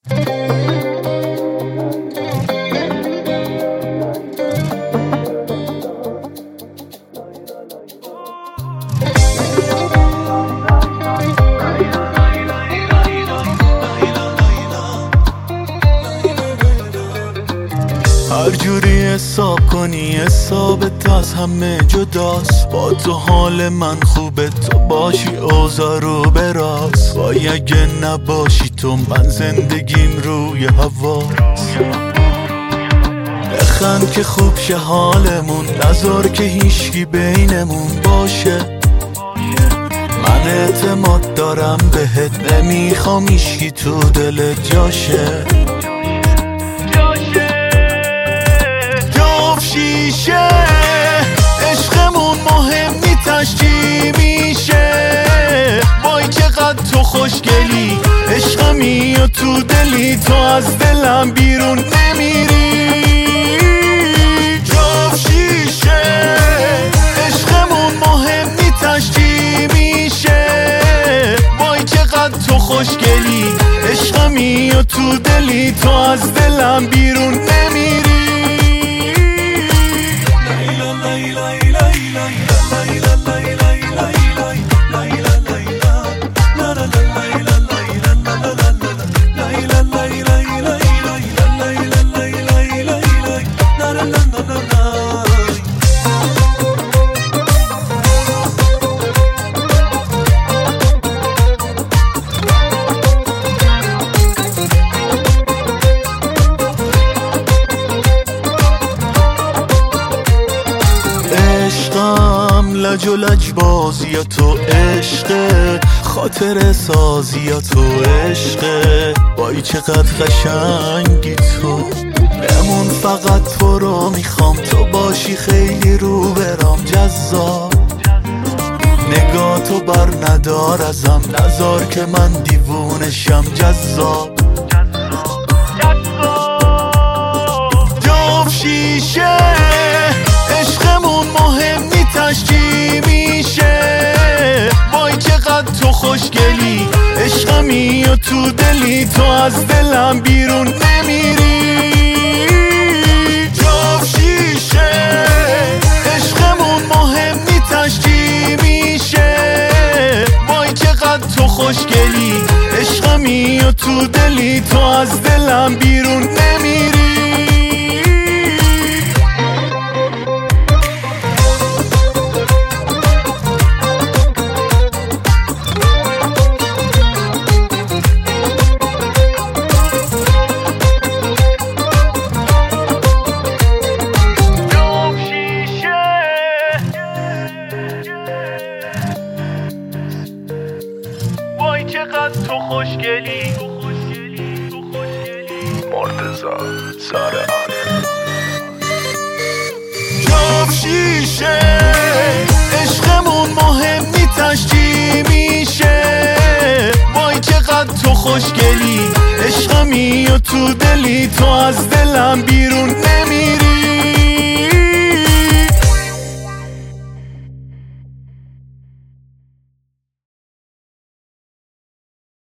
هر جوری حساب کنی حسابت از همه جداست. با تو حال من خوبه، تو باشی اوضاع رو براست. وای اگه نباشی تو من زندگیم روی هواست. بخند که خوب شه حالمون، نذار که هیچکی بینمون باشه. من اعتماد دارم بهت، نمیخوام هیچکی تو دلت جاشه. شیشه عشقمون مهم نیستش چی میشه. وای چقدر تو خوشگلی، عشقمی و تو دلی، تو از دلم بیرون نمیری. جاب شیشه عشقمون مهم نیستش چی میشه. وای چقدر تو خوشگلی، عشقمی و تو دلی، تو از دلم بیرون نمیری. لج و لج بازی یا تو عشقه، خاطر سازی یا تو عشقه. وای چقدر قشنگی تو، بمون فقط تو رو میخوام. تو باشی خیلی رو برام جذاب. نگاه تو بر ندار ازم، نذار که من دیوونشم. جذاب جاب شیشه عشقمون مهم نیستش چی میشه. وای چقدر تو خوشگلی، عشقمی و تو دلی، تو از دلم بیرون نمیری. جاب شیشه عشقمون مهم نیستش چی میشه. وای چقدر تو خوشگلی، عشقمی و تو دلی، تو از دلم بیرون نمیری. چقدر تو خوشگلی، مرتضی ساره‌آن. جاب شیشه عشقمون مهم نیستش چی میشه. وای چقدر تو خوشگلی، عشقمی و تو دلی، تو از دلم بیرون